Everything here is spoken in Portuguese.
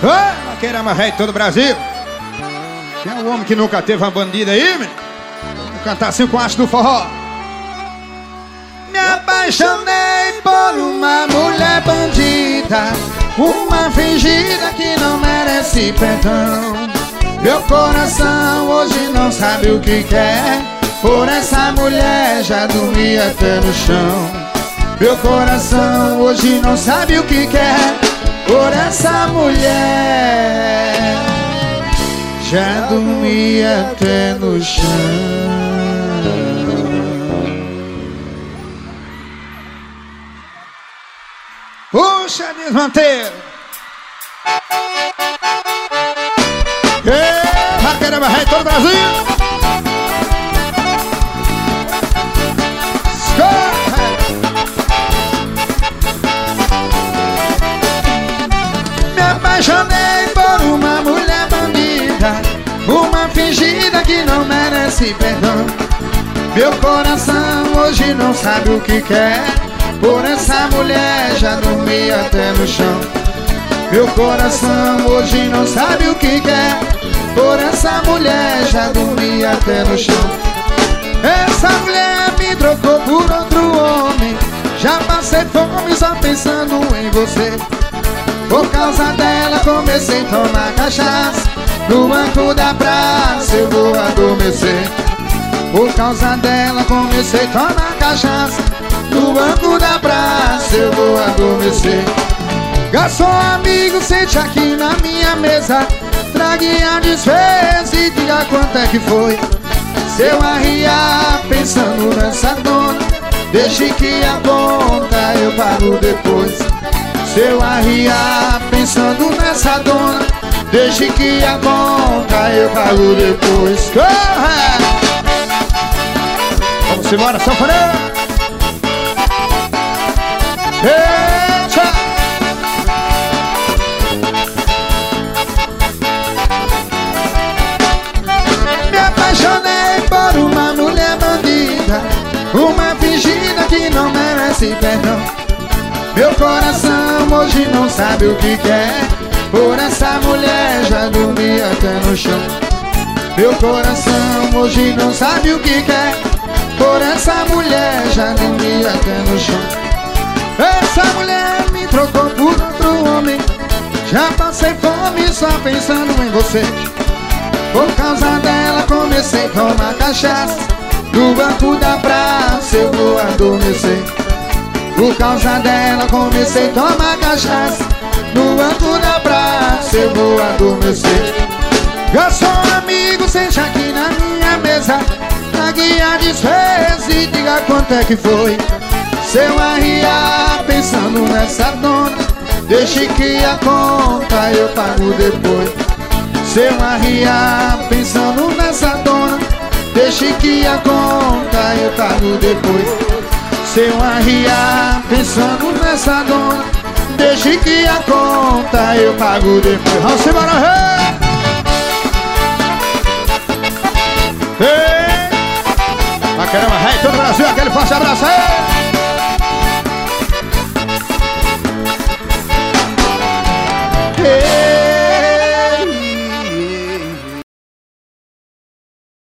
Ô, Paquerama velho de todo o Brasil. Quem é o homem que nunca teve uma bandida aí, menino? Vou cantar assim com haste do forró. Me apaixonei por uma mulher bandida, uma fingida que não merece perdão. Meu coração hoje não sabe o que quer. Por essa mulher já dormi até no chão. Meu coração hoje não sabe o que quer. Por essa mulher já dormi até no chão. Puxa, desmanteiro. Paquerama velho de todo o Brasil. Me apaixonei por uma mulher bandida, uma fingida que não merece perdão. Meu coração hoje não sabe o que quer. Por essa mulher já dormi até no chão. Meu coração hoje não sabe o que quer. Por essa mulher já dormi até no chão. Essa mulher me trocou por outro homem. Já passei fome só pensando em você. Por causa dela comecei a tomar cachaça. No banco da praça eu vou adormecer. Por causa dela comecei a tomar cachaça. No banco da praça eu vou adormecer. Garçom amigo, sente aqui na minha mesa. Trague a despesa e diga quanto é que foi. Se eu arriar pensando nessa dona, deixe que a conta eu pago depois. Se eu arriar pensando nessa dona, deixe que a conta eu pago depois. Corre! Vamos embora, sanfoneiro! Eita! Me apaixonei por uma mulher bandida, uma fingida que não merece perdão. Meu coração hoje não sabe o que quer. Por essa mulher já dormi até no chão. Meu coração hoje não sabe o que quer. Por essa mulher já dormi até no chão. Essa mulher me trocou por outro homem. Já passei fome só pensando em você. Por causa dela comecei a tomar cachaça. No banco da praça eu vou adormecer. Por causa dela comecei a tomar cachaça. No banco da praça eu vou adormecer. Garçom amigo, sente aqui na minha mesa. Trague a despesa e diga quanto é que foi. Se eu arriar pensando nessa dona, deixe que a conta eu pago depois. Se eu arriar pensando nessa dona, deixe que a conta eu pago depois. Se eu arriar pensando nessa dona, deixe que a conta eu pago depois. Vamos embora, rei! Ei! Paquerama velho de todo o Brasil, aquele forte abraço aí!